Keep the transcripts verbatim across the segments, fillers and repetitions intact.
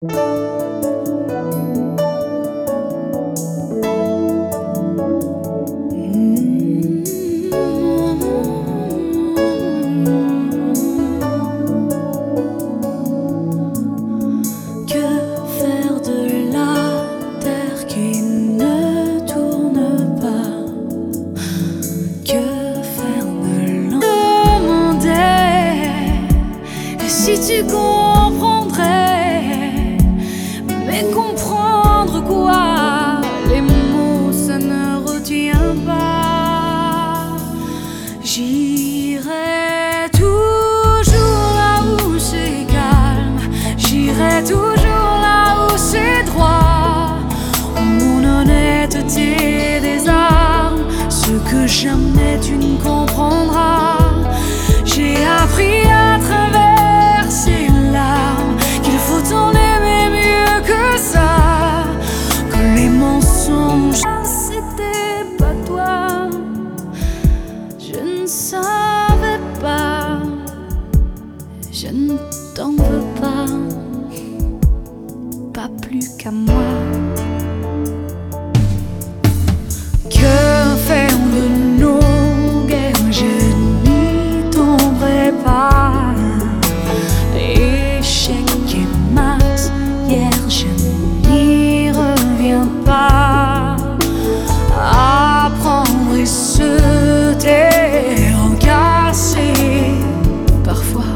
Si tu comprendrais, mais comprendre quoi? Les mots, ça ne retient pas. J'irai toujours là où c'est calme, j'irai toujours là où c'est droit, où mon honnêteté désarme ce que jamais tu ne comprendras. J'ai appris à travers ces larmes qu'il faut en aimer mieux que ça, que les mensonges c'était pas toi. Je ne savais pas, je ne t'en veux pas, pas plus qu'à moi. Que faire de nos guerres? Je n'y tomberai pas. Échec et mat, hier je n'y reviens pas. Apprendre et se taire, casser, parfois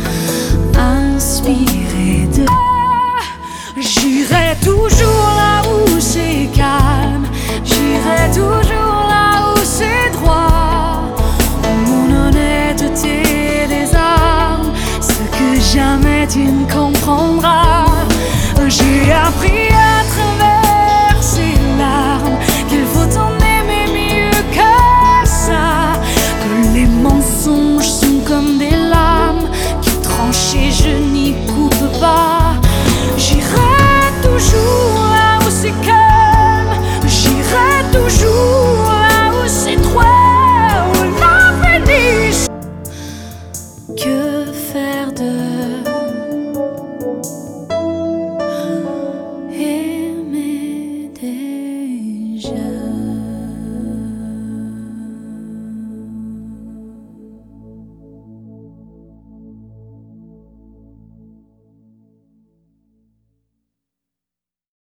inspirer de. J'irai toujours là où c'est calme, j'irai toujours là où c'est droit, où mon honnêteté désarme ce que jamais tu ne comprendras. J'ai appris